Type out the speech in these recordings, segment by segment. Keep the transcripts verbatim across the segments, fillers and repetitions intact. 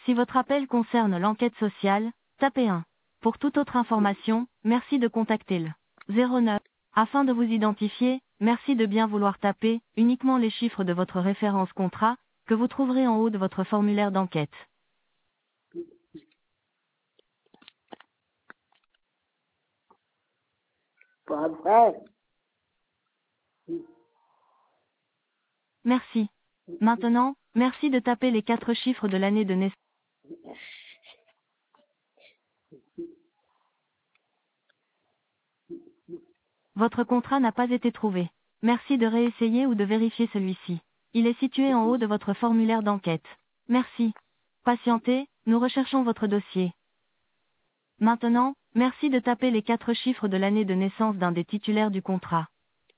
Si votre appel concerne l'enquête sociale, tapez un. Pour toute autre information, merci de contacter le zéro neuf. Afin de vous identifier, merci de bien vouloir taper uniquement les chiffres de votre référence contrat, que vous trouverez en haut de votre formulaire d'enquête. Pas vrai. Merci. Maintenant, merci de taper les quatre chiffres de l'année de naissance. Votre contrat n'a pas été trouvé. Merci de réessayer ou de vérifier celui-ci. Il est situé en haut de votre formulaire d'enquête. Merci. Patientez, nous recherchons votre dossier. Maintenant, merci de taper les quatre chiffres de l'année de naissance d'un des titulaires du contrat.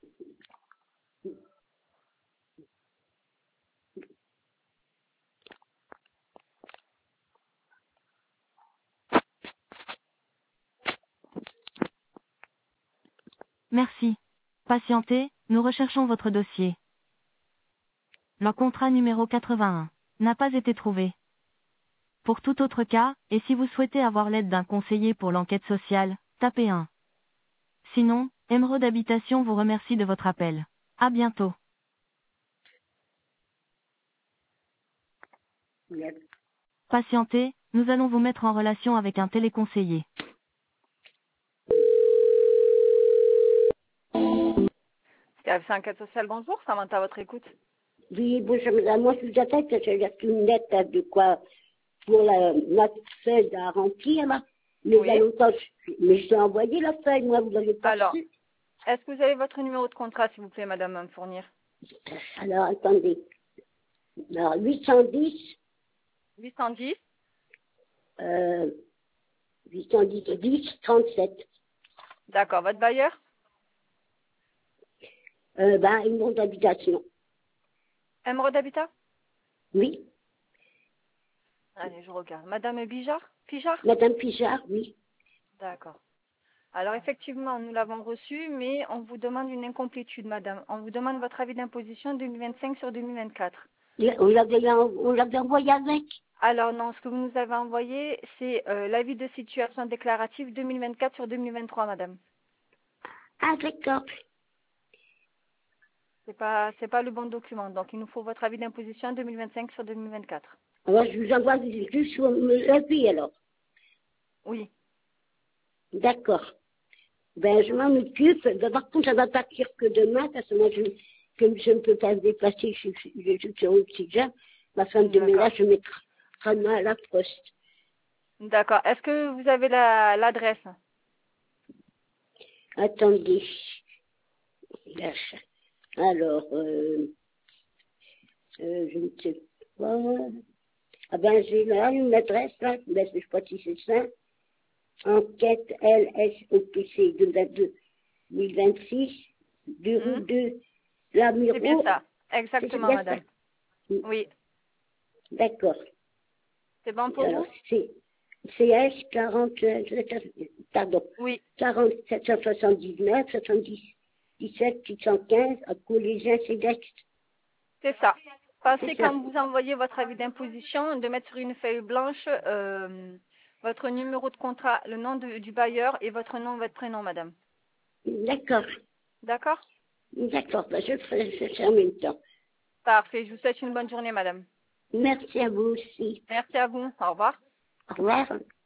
Merci. Patientez, nous recherchons votre dossier. Le contrat numéro quatre-vingt-un n'a pas été trouvé. Pour tout autre cas, et si vous souhaitez avoir l'aide d'un conseiller pour l'enquête sociale, tapez un. Sinon, Emeraude Habitation vous remercie de votre appel. À bientôt. Patientez, nous allons vous mettre en relation avec un téléconseiller. Service enquête sociale, bonjour, Samantha à votre écoute. Oui, bonjour madame, moi je vous appelle parce que j'ai reçu une lettre là, de quoi pour la, notre feuille à remplir là. Mais il y a Oui. longtemps, je- mais je l'ai envoyé la feuille, moi vous l'avez pas Alors, reçue. est-ce que vous avez votre numéro de contrat, s'il vous plaît, madame, à me fournir? Alors attendez. Alors huit cent dix, huit cent dix, euh, huit cent dix, dix, trente-sept. d'accord, votre bailleur? Euh, ben, une nom d'habitation. Emeraude Habitat? Oui. Allez, je regarde. Madame Bijard? Pijard? Madame Pichard, oui. D'accord. Alors, effectivement, nous l'avons reçu, mais on vous demande une incomplétude, madame. On vous demande votre avis d'imposition deux mille vingt-cinq sur deux mille vingt-quatre. Et On l'avait, en- on l'avait envoyé avec. Alors, non, ce que vous nous avez envoyé, c'est euh, l'avis de situation déclarative deux mille vingt-quatre sur deux mille vingt-trois, madame. Ah, d'accord. C'est pas, c'est pas le bon document. Donc, il nous faut votre avis d'imposition deux mille vingt-cinq sur deux mille vingt-quatre. Alors, je vous envoie juste sur l'avis, alors. Oui. D'accord. Ben, je m'en occupe. Ben, par contre, ça va partir que demain, parce que moi, je, comme je ne peux pas me déplacer, je, je, je suis sur oxygène. Ma femme de D'accord. ménage, je mettrai demain à la poste. D'accord. Est-ce que vous avez la, l'adresse? Attendez. Alors, euh, euh, je ne sais pas. Ah ben, j'ai là une adresse, là. Ben, je ne sais pas si c'est ça. Enquête L S O P C deux mille vingt-six, deux Hmm. rue de la C'est bien Miro. ça. C'est Exactement, bien ça. madame. Oui. D'accord. C'est bon pour Alors, vous? c'est C S quarante, pardon, Oui. quarante, sept cent soixante-dix-neuf, soixante-dix-sept, six cent quinze, à Collégien Cédex. C'est ça. Pensez C'est ça. quand vous envoyez votre avis d'imposition de mettre sur une feuille blanche euh, votre numéro de contrat, le nom de- du bailleur et votre nom, votre prénom, madame. D'accord. D'accord? D'accord. Ben, je ferai je ferai en même temps. Parfait. Je vous souhaite une bonne journée, madame. Merci à vous aussi. Merci à vous. Au revoir. Au revoir.